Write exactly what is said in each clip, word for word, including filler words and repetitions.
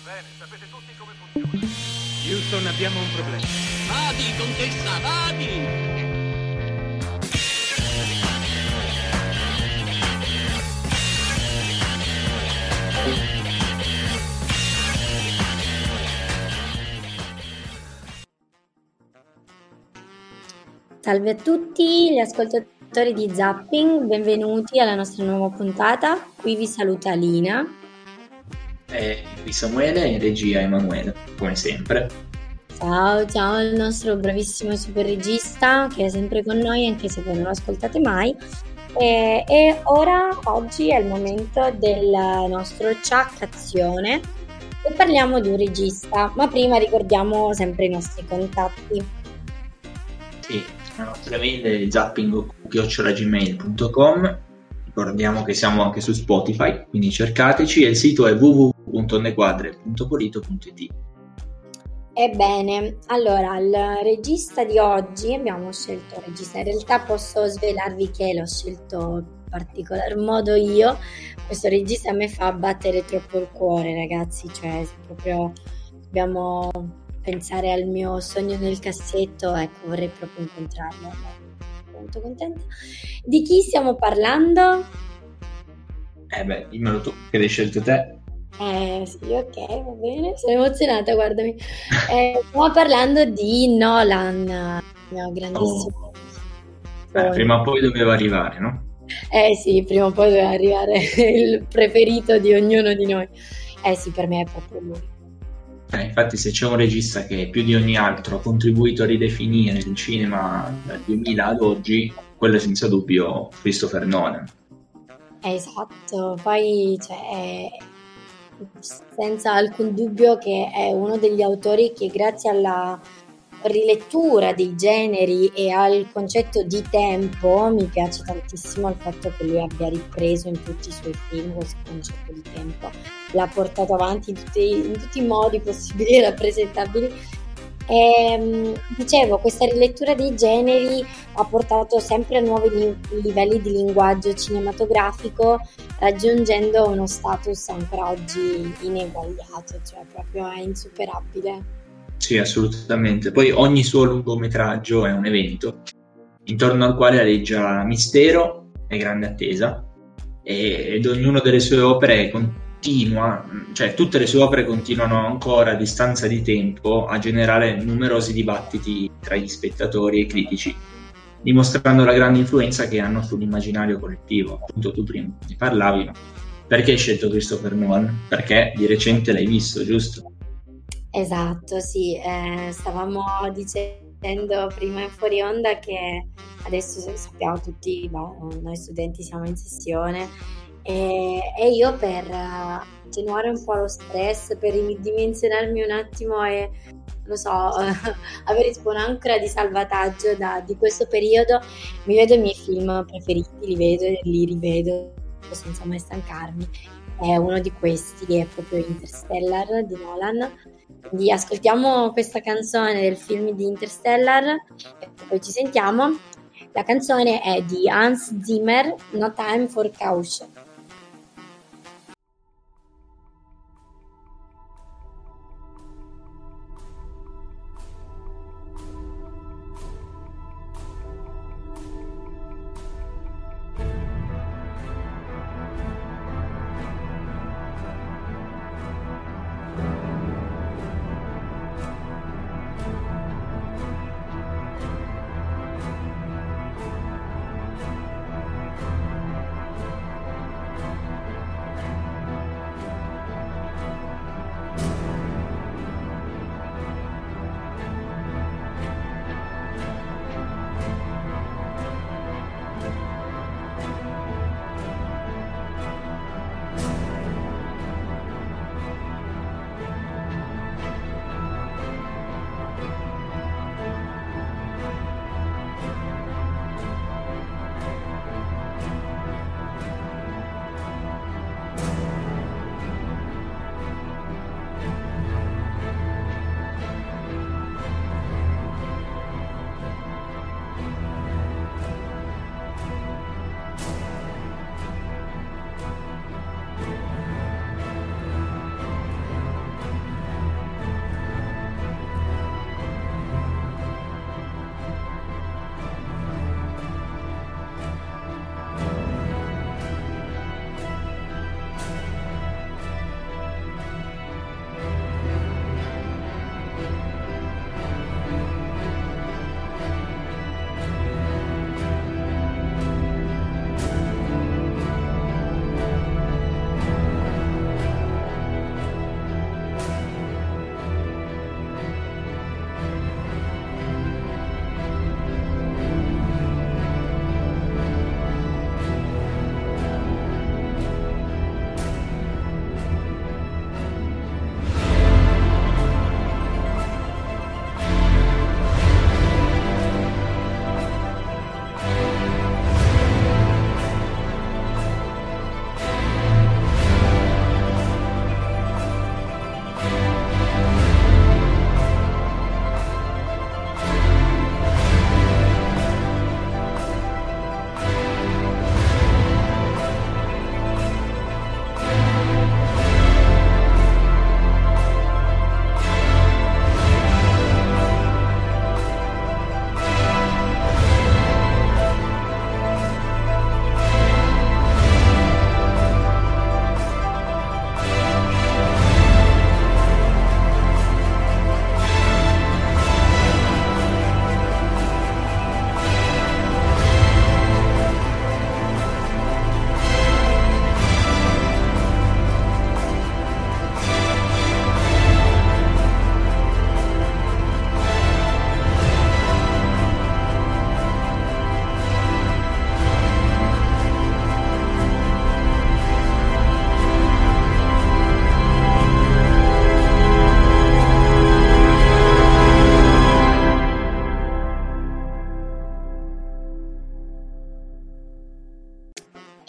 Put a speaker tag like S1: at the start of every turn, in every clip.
S1: Bene, sapete tutti come funziona.
S2: Houston, abbiamo un problema.
S3: Vadi, contessa, vadi!
S4: Salve a tutti gli ascoltatori di Zapping, benvenuti alla nostra nuova puntata. Qui vi saluta Lina.
S5: E qui Samuele, in regia Emanuele, come sempre.
S4: Ciao, ciao al nostro bravissimo e super regista che è sempre con noi anche se voi non lo ascoltate mai. E, e ora, oggi è il momento del nostro ciaccazione e parliamo di un regista, ma prima ricordiamo sempre i nostri contatti.
S5: Sì, la nostra mail è zapping chiocciola gmail punto com. Ricordiamo che siamo anche su Spotify, quindi cercateci, e il sito è w w w punto onnequadre punto polito punto it.
S4: Ebbene, allora il regista di oggi, abbiamo scelto un regista, in realtà posso svelarvi che l'ho scelto in particolar modo io. Questo regista a me fa battere troppo il cuore, ragazzi, cioè se proprio dobbiamo pensare al mio sogno nel cassetto, ecco, vorrei proprio incontrarlo. Sono molto contenta. Di chi stiamo parlando?
S5: Eh beh, dimmelo tu, che l'hai scelto te.
S4: Eh sì, ok, va bene, sono emozionata, guardami. Eh, stiamo parlando di Nolan, il mio grandissimo.
S5: Oh. Eh, prima o poi doveva arrivare, no?
S4: Eh sì, prima o poi doveva arrivare il preferito di ognuno di noi. Eh sì, per me è proprio lui.
S5: Eh, infatti se c'è un regista che più di ogni altro ha contribuito a ridefinire il cinema dal duemila ad oggi, quello è senza dubbio Christopher Nolan.
S4: Esatto, poi cioè, senza alcun dubbio che è uno degli autori che grazie alla rilettura dei generi e al concetto di tempo, mi piace tantissimo il fatto che lui abbia ripreso in tutti i suoi film questo concetto di tempo, l'ha portato avanti in tutti, in tutti i modi possibili e rappresentabili. E, dicevo, questa rilettura dei generi ha portato sempre a nuovi li- livelli di linguaggio cinematografico, raggiungendo uno status ancora oggi ineguagliato, cioè proprio è insuperabile.
S5: Sì, assolutamente. Poi ogni suo lungometraggio è un evento intorno al quale aleggia mistero e grande attesa, e, ed ognuno delle sue opere continua, cioè tutte le sue opere continuano ancora a distanza di tempo a generare numerosi dibattiti tra gli spettatori e i critici, dimostrando la grande influenza che hanno sull'immaginario collettivo. Appunto tu prima ne parlavi, ma perché hai scelto Christopher Nolan? Perché di recente l'hai visto, giusto?
S4: Esatto, sì, eh, stavamo dicendo prima in fuori onda che adesso sappiamo tutti, beh, noi studenti siamo in sessione e, e io per uh, attenuare un po' lo stress, per ridimensionarmi un attimo e lo so, avere tipo un'ancora di salvataggio da, di questo periodo, mi vedo i miei film preferiti, li vedo e li rivedo senza mai stancarmi. È uno di questi, è proprio Interstellar di Nolan. Quindi ascoltiamo questa canzone del film di Interstellar e poi ci sentiamo. La canzone è di Hans Zimmer, No Time for Caution.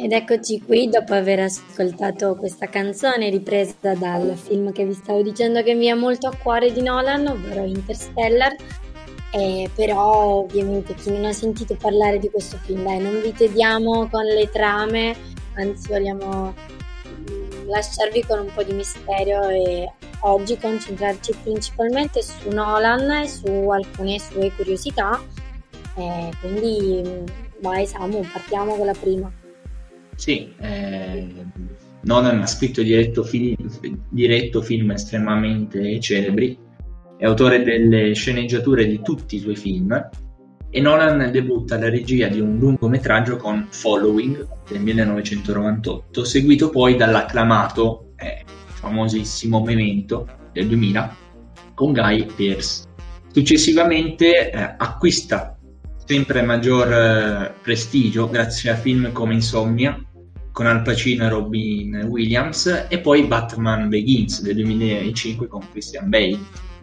S4: Ed eccoci qui dopo aver ascoltato questa canzone ripresa dal film che vi stavo dicendo che mi è molto a cuore di Nolan, ovvero Interstellar. Eh, però ovviamente chi non ha sentito parlare di questo film, dai, non vi tediamo con le trame, anzi vogliamo mm, lasciarvi con un po' di misterio e oggi concentrarci principalmente su Nolan e su alcune sue curiosità. Eh, quindi mm, vai Samu, partiamo con la prima.
S5: Sì, eh, Nolan ha scritto e diretto film, diretto film estremamente celebri, è autore delle sceneggiature di tutti i suoi film e Nolan debutta alla regia di un lungometraggio con Following del millenovecentonovantotto, seguito poi dall'acclamato e famosissimo Memento del duemila con Guy Pearce. Successivamente eh, acquista sempre maggior eh, prestigio grazie a film come Insomnia con Al Pacino e Robin Williams e poi Batman Begins del duemilacinque con Christian Bale.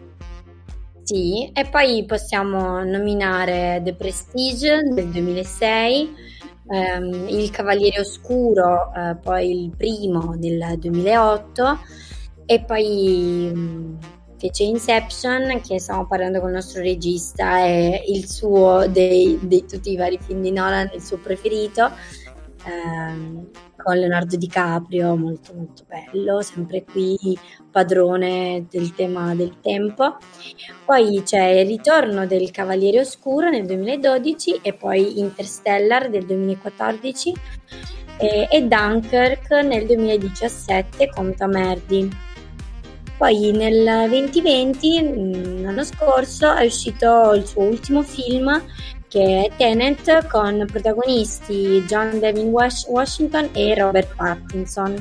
S4: Sì, e poi possiamo nominare The Prestige del duemilasei, ehm, Il Cavaliere Oscuro, eh, poi il primo del duemilaotto e poi mh, fece Inception, che stiamo parlando con il nostro regista, è il suo dei, dei tutti i vari film di Nolan, il suo preferito, ehm, con Leonardo DiCaprio, molto molto bello, sempre qui padrone del tema del tempo. Poi c'è il ritorno del Cavaliere Oscuro nel duemiladodici e poi Interstellar del duemilaquattordici e, e Dunkirk nel duemiladiciassette con Tom Hardy. Poi nel duemilaventi, l'anno scorso, è uscito il suo ultimo film, che è Tenet, con protagonisti John Devin Was- Washington e Robert Pattinson.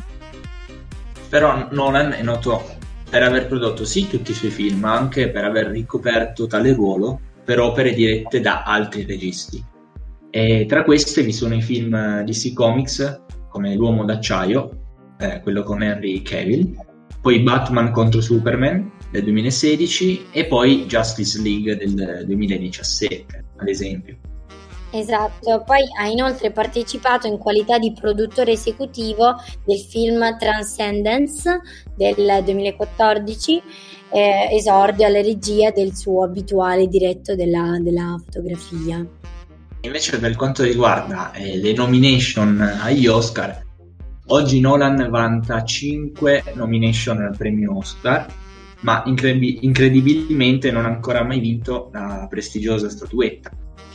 S5: Però Nolan è noto per aver prodotto sì tutti i suoi film, ma anche per aver ricoperto tale ruolo per opere dirette da altri registi. E tra queste vi sono i film D C Comics come L'Uomo d'Acciaio, eh, quello con Henry Cavill, poi Batman contro Superman del duemilasedici e poi Justice League del duemiladiciassette, ad esempio.
S4: Esatto, poi ha inoltre partecipato in qualità di produttore esecutivo del film Transcendence del duemilaquattordici, eh, esordio alla regia del suo abituale diretto della, della fotografia.
S5: Invece per quanto riguarda eh, le nomination agli Oscar, oggi Nolan vanta cinque nomination al premio Oscar, ma incredi- incredibilmente non ha ancora mai vinto la prestigiosa statuetta.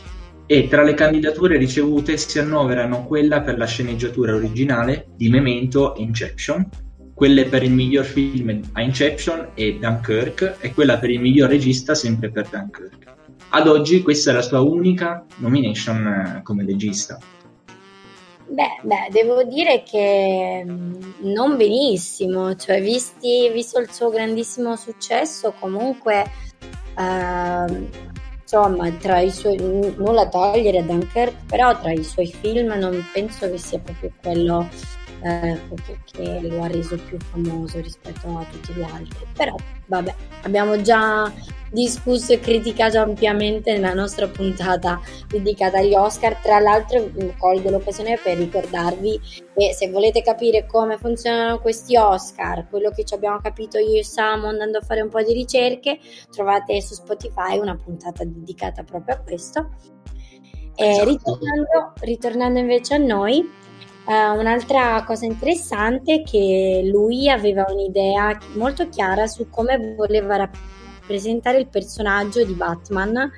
S5: E tra le candidature ricevute si annoverano quella per la sceneggiatura originale di Memento e Inception, quelle per il miglior film a Inception e Dunkirk e quella per il miglior regista sempre per Dunkirk. Ad oggi questa è la sua unica nomination eh, come regista.
S4: Beh, beh, devo dire che mh, non benissimo, cioè visti, visto il suo grandissimo successo, comunque ehm, insomma, tra i suoi, n- nulla togliere a Dunkirk, però tra i suoi film non penso che sia proprio quello eh, che, che lo ha reso più famoso rispetto a tutti gli altri. Però vabbè, abbiamo già discusso e criticato ampiamente nella nostra puntata dedicata agli Oscar. Tra l'altro colgo l'occasione per ricordarvi che se volete capire come funzionano questi Oscar, quello che ci abbiamo capito io e Samu andando a fare un po' di ricerche, trovate su Spotify una puntata dedicata proprio a questo. E
S5: Esatto.
S4: ritornando, ritornando invece a noi, eh, un'altra cosa interessante è che lui aveva un'idea molto chiara su come voleva rappresentare il personaggio di Batman.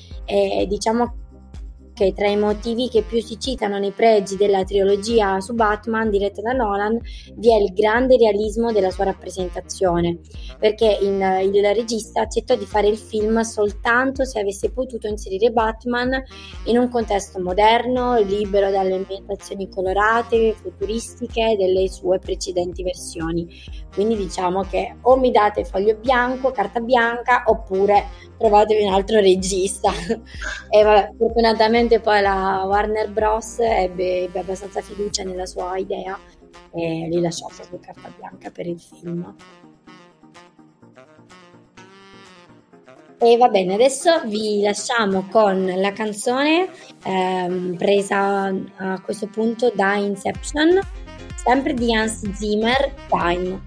S4: E diciamo che tra i motivi che più si citano nei pregi della trilogia su Batman diretta da Nolan vi è il grande realismo della sua rappresentazione, perché in, il regista accettò di fare il film soltanto se avesse potuto inserire Batman in un contesto moderno, libero dalle ambientazioni colorate, futuristiche delle sue precedenti versioni. Quindi diciamo che o mi date foglio bianco, carta bianca, oppure trovatevi un altro regista. E vabbè, fortunatamente poi la Warner Bros. ebbe, ebbe abbastanza fiducia nella sua idea e gli lasciò proprio carta bianca per il film. E va bene, adesso vi lasciamo con la canzone ehm, presa a questo punto da Inception, sempre di Hans Zimmer, Time.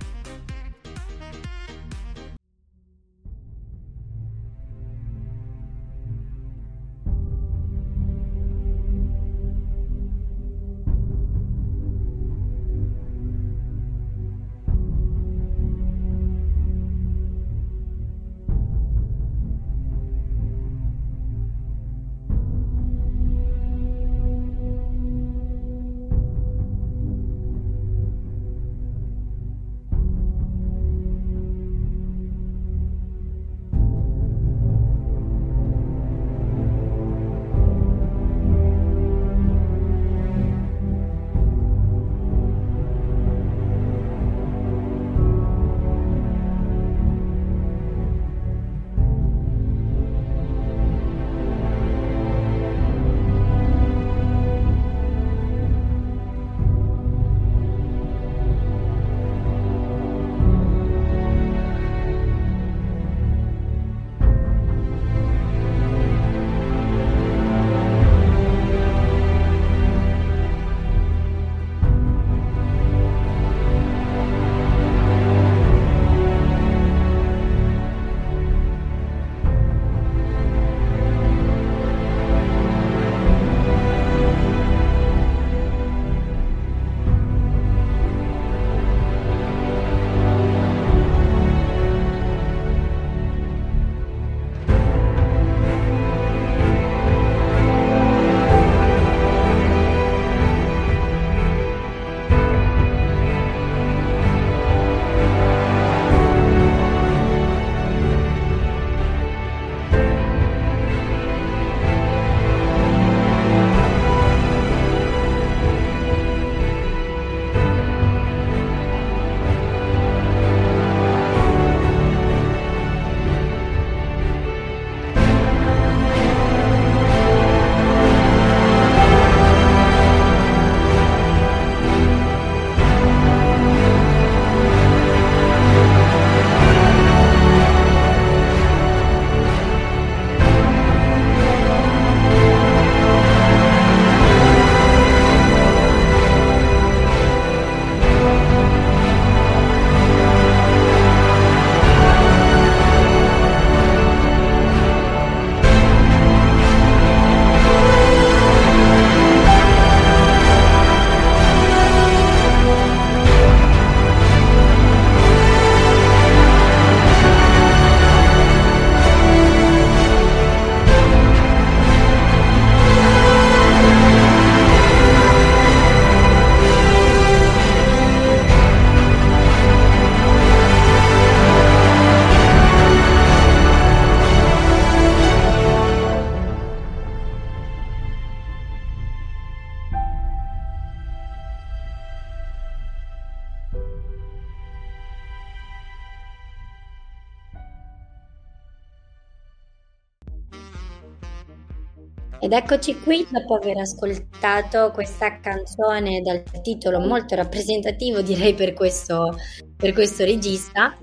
S4: Ed eccoci qui dopo aver ascoltato questa canzone dal titolo molto rappresentativo, direi, per questo, per questo regista.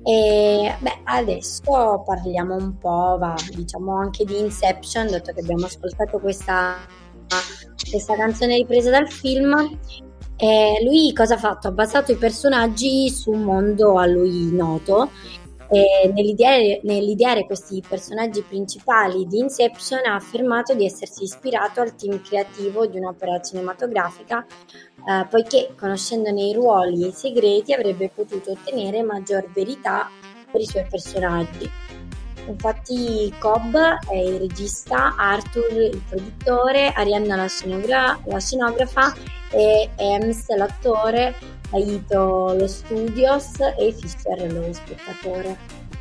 S4: E beh, adesso parliamo un po', va, diciamo anche di Inception, dato che abbiamo ascoltato questa, questa canzone ripresa dal film. E lui cosa ha fatto? Ha basato i personaggi su un mondo a lui noto. E nell'ideare, nell'ideare questi personaggi principali di Inception ha affermato di essersi ispirato al team creativo di un'opera cinematografica, eh, poiché conoscendone i ruoli e i segreti avrebbe potuto ottenere maggior verità per i suoi personaggi. Infatti Cobb è il regista, Arthur il produttore, Arianna la, scenogra- la scenografa e Ems l'attore, Aito lo studios e Fisher lo spettatore.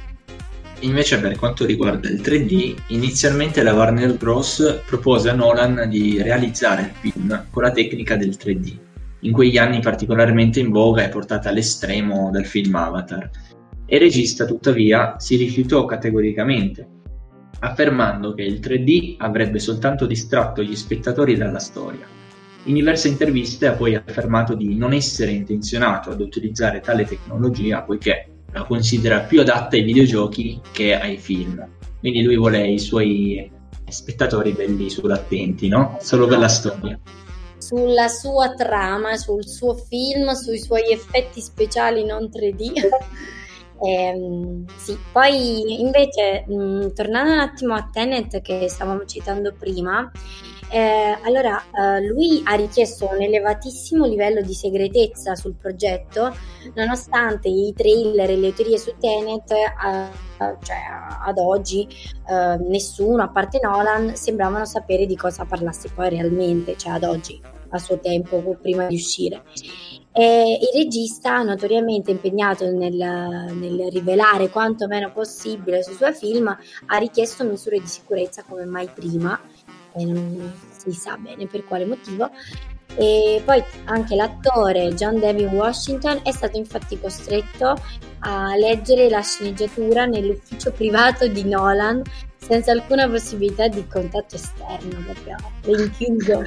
S5: Invece per quanto riguarda il tre D, inizialmente la Warner Bros. Propose a Nolan di realizzare il film con la tecnica del tre D, in quegli anni particolarmente in voga e portata all'estremo dal film Avatar. E il regista tuttavia si rifiutò categoricamente, affermando che il tre D avrebbe soltanto distratto gli spettatori dalla storia. In diverse interviste ha poi affermato di non essere intenzionato ad utilizzare tale tecnologia poiché la considera più adatta ai videogiochi che ai film. Quindi lui vuole i suoi spettatori belli sull'attenti, no? Solo per la storia.
S4: Sulla sua trama, sul suo film, sui suoi effetti speciali non tre D. Ehm, sì, poi invece mh, tornando un attimo a Tenet che stavamo citando prima, eh, allora eh, lui ha richiesto un elevatissimo livello di segretezza sul progetto, nonostante i trailer e le teorie su Tenet, eh, cioè ad oggi eh, nessuno a parte Nolan sembravano sapere di cosa parlasse poi realmente, cioè ad oggi, a suo tempo, prima di uscire. E il regista, notoriamente impegnato nel, nel rivelare quanto meno possibile sui suoi film, ha richiesto misure di sicurezza come mai prima, e non si sa bene per quale motivo. E poi anche l'attore John David Washington è stato infatti costretto a leggere la sceneggiatura nell'ufficio privato di Nolan senza alcuna possibilità di contatto esterno, proprio rinchiuso.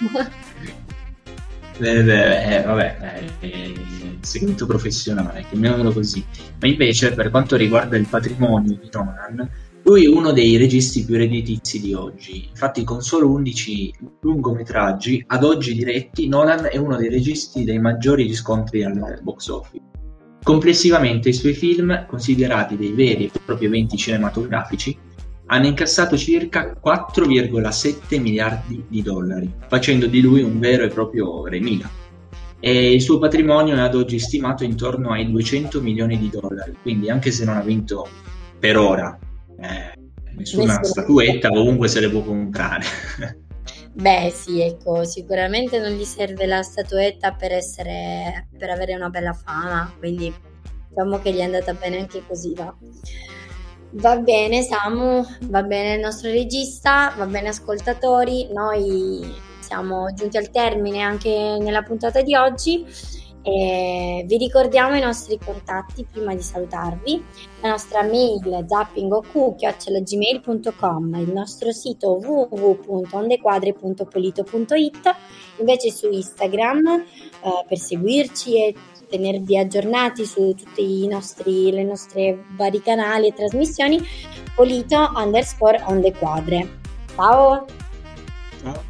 S5: Eh, beh, eh, vabbè, eh, segreto professionale, chiamiamolo così. Ma invece, per quanto riguarda il patrimonio di Nolan, lui è uno dei registi più redditizi di oggi. Infatti, con solo undici lungometraggi ad oggi diretti, Nolan è uno dei registi dei maggiori riscontri al box office. Complessivamente, i suoi film, considerati dei veri e propri eventi cinematografici, hanno incassato circa quattro virgola sette miliardi di dollari, facendo di lui un vero e proprio remila. E il suo patrimonio è ad oggi stimato intorno ai duecento milioni di dollari, quindi anche se non ha vinto per ora eh, nessuna
S4: Nessuno.
S5: statuetta, ovunque se le può comprare.
S4: Beh sì, ecco, sicuramente non gli serve la statuetta per essere, per avere una bella fama, quindi diciamo che gli è andata bene anche così, va. Va bene Samu, va bene il nostro regista, va bene ascoltatori, noi siamo giunti al termine anche nella puntata di oggi e vi ricordiamo i nostri contatti prima di salutarvi. La nostra mail zappingoq chiocciola gmail punto com, il nostro sito w w w punto ondequadre punto polito punto it, invece su Instagram eh, per seguirci e tenervi aggiornati su tutti i nostri le nostre vari canali e trasmissioni, polito underscore ondequadre. Ciao!
S5: Ciao.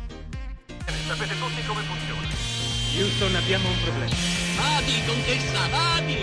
S1: Sapete tutti come funziona.
S2: Houston, abbiamo un problema.
S3: Vadi, contessa, vadi!